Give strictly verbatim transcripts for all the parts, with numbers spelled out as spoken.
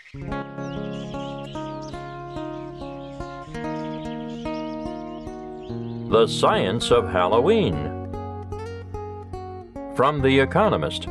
The Science of Halloween. From The Economist.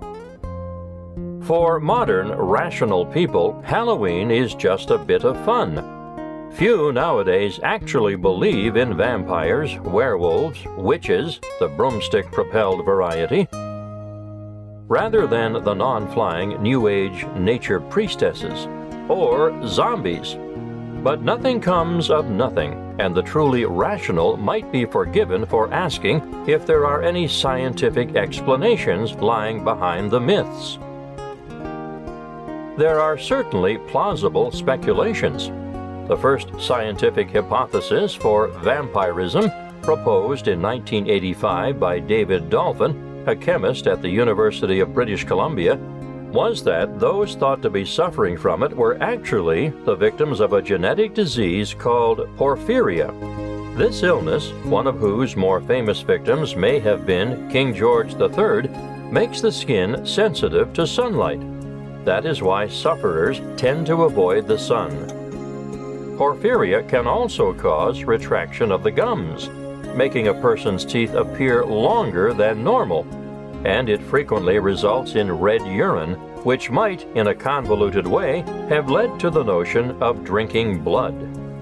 For modern, rational people, Halloween is just a bit of fun. Few nowadays actually believe in vampires, werewolves, witches, the broomstick-propelled variety, rather than the non-flying New Age nature priestesses, or zombies. But nothing comes of nothing, and the truly rational might be forgiven for asking if there are any scientific explanations lying behind the myths. There are certainly plausible speculations. The first scientific hypothesis for vampirism, proposed in nineteen eighty-five by David Dolphin, a chemist at the University of British Columbia, was that those thought to be suffering from it were actually the victims of a genetic disease called porphyria. This illness, one of whose more famous victims may have been King George the Third, makes the skin sensitive to sunlight. That is why sufferers tend to avoid the sun. Porphyria can also cause retraction of the gums, making a person's teeth appear longer than normal, and it frequently results in red urine, which might, in a convoluted way, have led to the notion of drinking blood.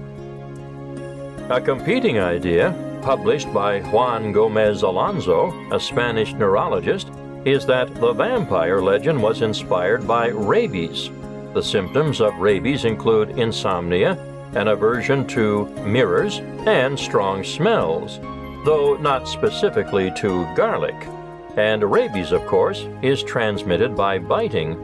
A competing idea, published by Juan Gomez Alonso, a Spanish neurologist, is that the vampire legend was inspired by rabies. The symptoms of rabies include insomnia, an aversion to mirrors, and strong smells, though not specifically to garlic. And rabies, of course, is transmitted by biting.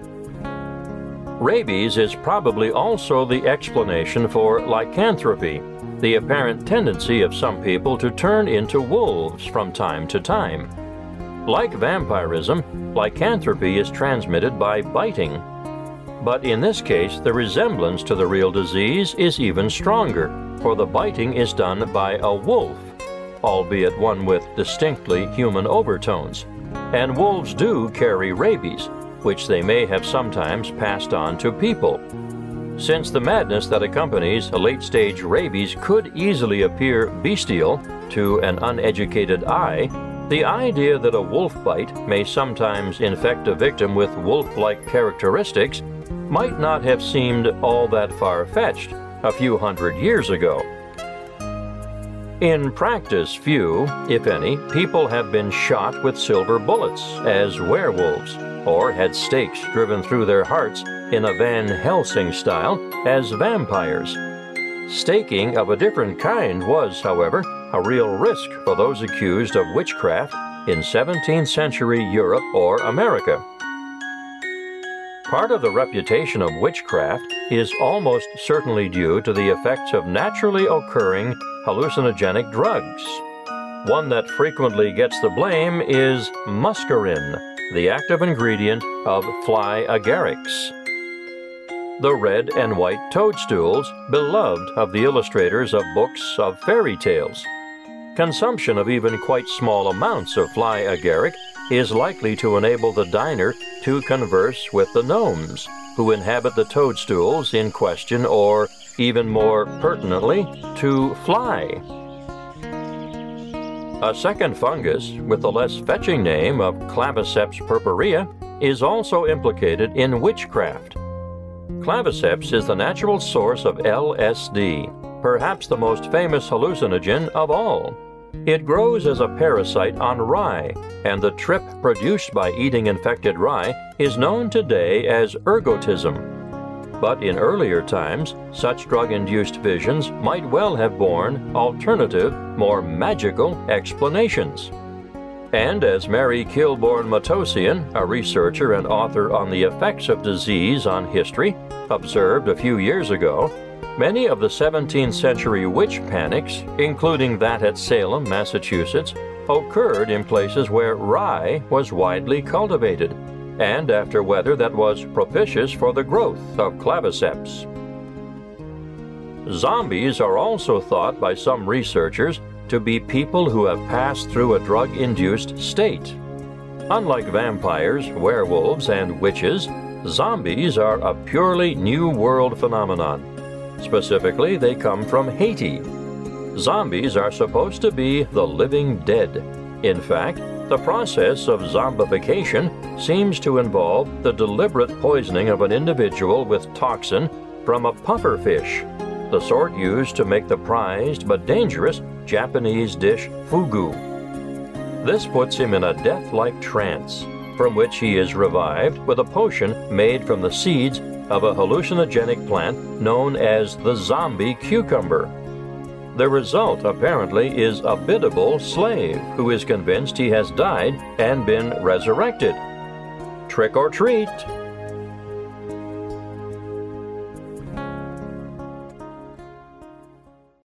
Rabies is probably also the explanation for lycanthropy, the apparent tendency of some people to turn into wolves from time to time. Like vampirism, lycanthropy is transmitted by biting. But in this case, the resemblance to the real disease is even stronger, for the biting is done by a wolf, albeit one with distinctly human overtones, and wolves do carry rabies, which they may have sometimes passed on to people. Since the madness that accompanies a late-stage rabies could easily appear bestial to an uneducated eye, the idea that a wolf bite may sometimes infect a victim with wolf-like characteristics might not have seemed all that far-fetched a few hundred years ago. In practice, few, if any, people have been shot with silver bullets as werewolves, or had stakes driven through their hearts in a Van Helsing style as vampires. Staking of a different kind was, however, a real risk for those accused of witchcraft in seventeenth century Europe or America. Part of the reputation of witchcraft is almost certainly due to the effects of naturally occurring hallucinogenic drugs. One that frequently gets the blame is muscarine, the active ingredient of fly agarics, the red and white toadstools beloved of the illustrators of books of fairy tales. Consumption of even quite small amounts of fly agaric is likely to enable the diner to converse with the gnomes who inhabit the toadstools in question, or, even more pertinently, to fly. A second fungus, with the less fetching name of Claviceps purpurea, is also implicated in witchcraft. Claviceps is the natural source of L S D, perhaps the most famous hallucinogen of all. It grows as a parasite on rye, and the trip produced by eating infected rye is known today as ergotism. But in earlier times, such drug-induced visions might well have borne alternative, more magical explanations. And as Mary Kilbourne Matosian, a researcher and author on the effects of disease on history, observed a few years ago, many of the seventeenth century witch panics, including that at Salem, Massachusetts, occurred in places where rye was widely cultivated, and after weather that was propitious for the growth of claviceps. Zombies are also thought by some researchers to be people who have passed through a drug-induced state. Unlike vampires, werewolves, and witches, Zombies are a purely New World phenomenon. Specifically, they come from Haiti. Zombies are supposed to be the living dead. In fact, the process of zombification seems to involve the deliberate poisoning of an individual with toxin from a pufferfish, the sort used to make the prized but dangerous Japanese dish fugu. This puts him in a death-like trance, from which he is revived with a potion made from the seeds of a hallucinogenic plant known as the zombie cucumber. The result, apparently, is a biddable slave who is convinced he has died and been resurrected. Trick or treat!